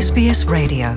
SBS Radio.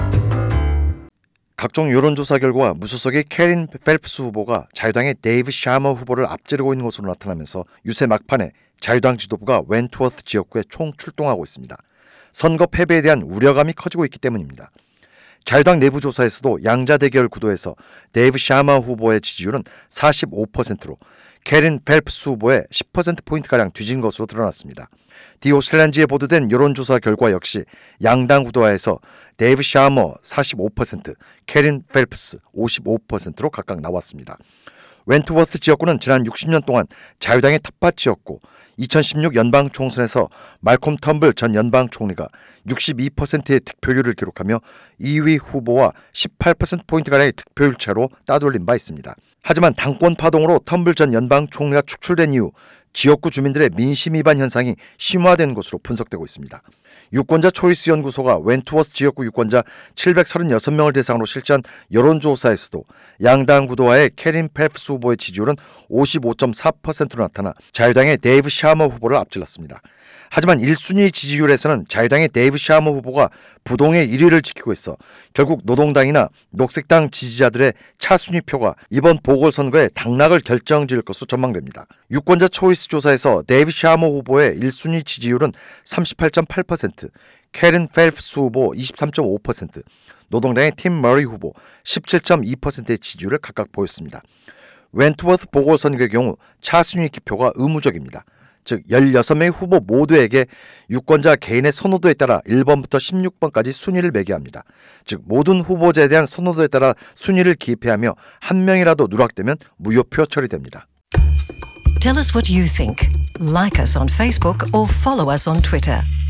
각종 여론조사 결과 무소속의 캐린 펠프스 후보가 자유당의 데이브 샤머 후보를 앞지르고 있는 것으로 나타나면서 유세 막판에 자유당 지도부가 웬트워스 지역구에 총출동하고 있습니다. 선거 패배에 대한 우려감이 커지고 있기 때문입니다. 자유당 내부 조사에서도 양자 대결 구도에서 데이브 샤머 후보의 지지율은 45%로 캐린 펠프스 후보의 10%포인트가량 뒤진 것으로 드러났습니다. 디 오슬란지에 보도된 여론조사 결과 역시 양당 구도화에서 데이브 샤머 45%, 캐린 펠프스 55%로 각각 나왔습니다. 웬트워스 지역구는 지난 60년 동안 자유당의 텃밭이었고 2016 연방 총선에서 말콤 텀블 전 연방 총리가 62%의 득표율을 기록하며 2위 후보와 18%포인트가량의 득표율 차로 따돌린 바 있습니다. 하지만 당권 파동으로 텀블 전 연방 총리가 축출된 이후 지역구 주민들의 민심 위반 현상이 심화된 것으로 분석되고 있습니다. 유권자 초이스 연구소가 웬트워스 지역구 유권자 736명을 대상으로 실시한 여론조사에서도 양당 구도와의 캐린 펠프스 후보의 지지율은 55.4%로 나타나 자유당의 데이브 샤머 후보를 앞질렀습니다. 하지만 1순위 지지율에서는 자유당의 데이브 샤머 후보가 부동의 1위를 지키고 있어 결국 노동당이나 녹색당 지지자들의 차순위 표가 이번 보궐선거의 당락을 결정지을 것으로 전망됩니다. 유권자 초이스 조사에서 데이브 샤머 후보의 1순위 지지율은 38.8%, 캐린 펠프스 후보 23.5%, 노동당의 팀 머리 후보 17.2%의 지지율을 각각 보였습니다. 웬트워스 보궐선거의 경우 차순위 기표가 의무적입니다. 즉 16명의 후보 모두에게 유권자 개인의 선호도에 따라 1번부터 16번까지 순위를 매겨야 합니다. 즉 모든 후보자에 대한 선호도에 따라 순위를 기입해야 하며 한 명이라도 누락되면 무효표 처리됩니다. Tell us what you think. Like us on Facebook or follow us on Twitter.